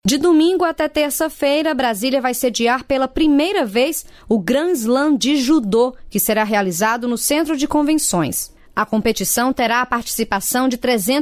De domingo até terça-feira, Brasília vai sediar pela primeira vez o Grand Slam de Judô, que será realizado no Centro de Convenções. A competição terá a participação de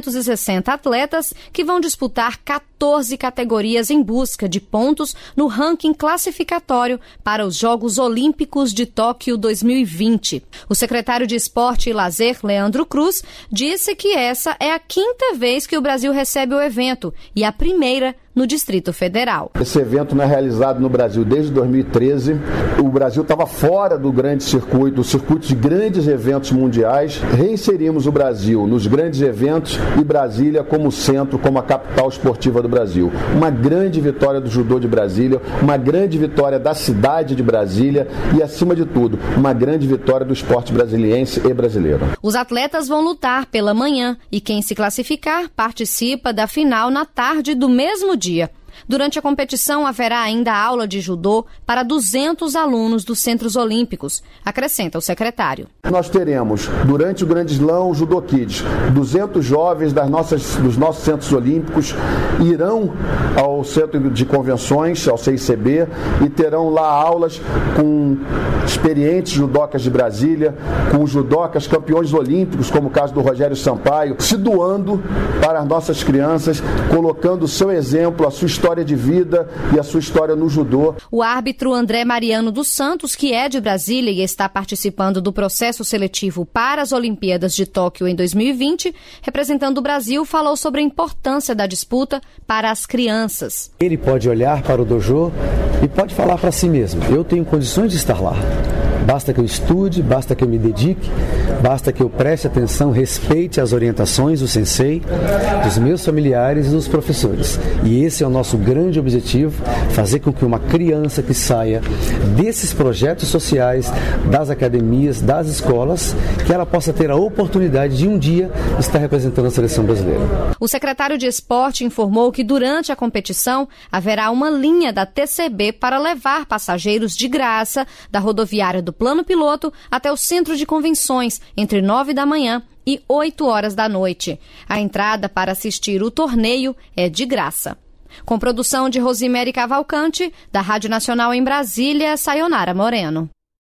360 atletas que vão disputar 14 categorias em busca de pontos no ranking classificatório para os Jogos Olímpicos de Tóquio 2020. O secretário de Esporte e Lazer, Leandro Cruz, disse que essa é a 5ª vez que o Brasil recebe o evento e a primeira no Distrito Federal. Esse evento não é realizado no Brasil desde 2013. O Brasil estava fora do grande circuito, do circuito de grandes eventos mundiais. Reinserimos o Brasil nos grandes eventos e Brasília como centro, como a capital esportiva do Brasil. Uma grande vitória do judô de Brasília, uma grande vitória da cidade de Brasília e, acima de tudo, uma grande vitória do esporte brasiliense e brasileiro. Os atletas vão lutar pela manhã e quem se classificar participa da final na tarde do mesmo dia. Durante a competição, haverá ainda aula de judô para 200 alunos dos Centros Olímpicos, acrescenta o secretário. Nós teremos, durante o Grande Slam, o Judô Kids. 200 jovens dos nossos Centros Olímpicos irão ao Centro de Convenções, ao CICB, e terão lá aulas com experientes judocas de Brasília, com judocas campeões olímpicos, como o caso do Rogério Sampaio, se doando para as nossas crianças, colocando o seu exemplo, a sua história de vida e a sua história no judô. O árbitro André Mariano dos Santos, que é de Brasília e está participando do processo seletivo para as Olimpíadas de Tóquio em 2020, representando o Brasil, falou sobre a importância da disputa para as crianças. Ele pode olhar para o dojo e pode falar para si mesmo: eu tenho condições de estar lá. Basta que eu estude, basta que eu me dedique, basta que eu preste atenção, respeite as orientações do sensei, dos meus familiares e dos professores. E esse é o nosso grande objetivo, fazer com que uma criança que saia desses projetos sociais, das academias, das escolas, que ela possa ter a oportunidade de um dia estar representando a seleção brasileira. O secretário de Esporte informou que durante a competição haverá uma linha da TCB para levar passageiros de graça da rodoviária do Plano Piloto até o Centro de Convenções, entre 9 da manhã e 8 horas da noite. A entrada para assistir o torneio é de graça. Com produção de Rosimere Cavalcante, da Rádio Nacional em Brasília, Sayonara Moreno.